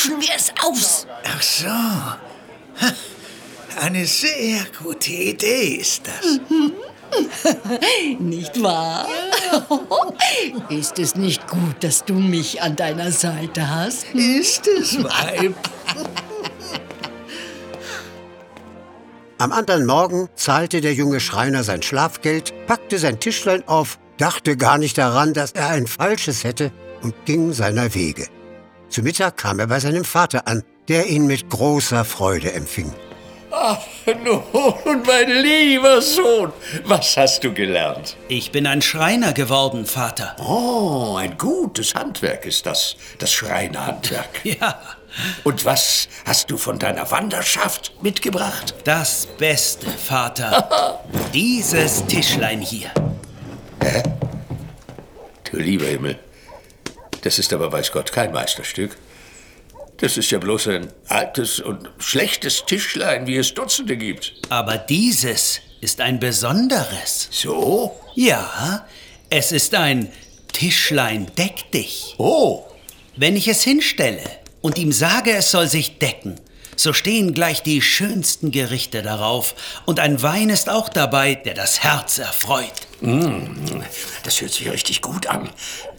tauschen wir es aus. Ach so. Ha, eine sehr gute Idee ist das. Nicht wahr? Ist es nicht gut, dass du mich an deiner Seite hast? Ist es, Weib? Am anderen Morgen zahlte der junge Schreiner sein Schlafgeld, packte sein Tischlein auf, dachte gar nicht daran, dass er ein falsches hätte und ging seiner Wege. Zu Mittag kam er bei seinem Vater an, der ihn mit großer Freude empfing. Ach, nun, mein lieber Sohn, was hast du gelernt? Ich bin ein Schreiner geworden, Vater. Oh, ein gutes Handwerk ist das Schreinerhandwerk. Ja, Und was hast du von deiner Wanderschaft mitgebracht? das Beste, Vater. Dieses Tischlein hier. Du lieber Himmel, das ist aber, weiß Gott, kein Meisterstück. Das ist ja bloß ein altes und schlechtes Tischlein, wie es Dutzende gibt. Aber dieses ist ein besonderes. So? Ja, es ist ein Tischlein deck dich. Oh, Wenn ich es hinstelle und ihm sage, es soll sich decken, so stehen gleich die schönsten Gerichte darauf und ein Wein ist auch dabei, der das Herz erfreut. das hört sich richtig gut an.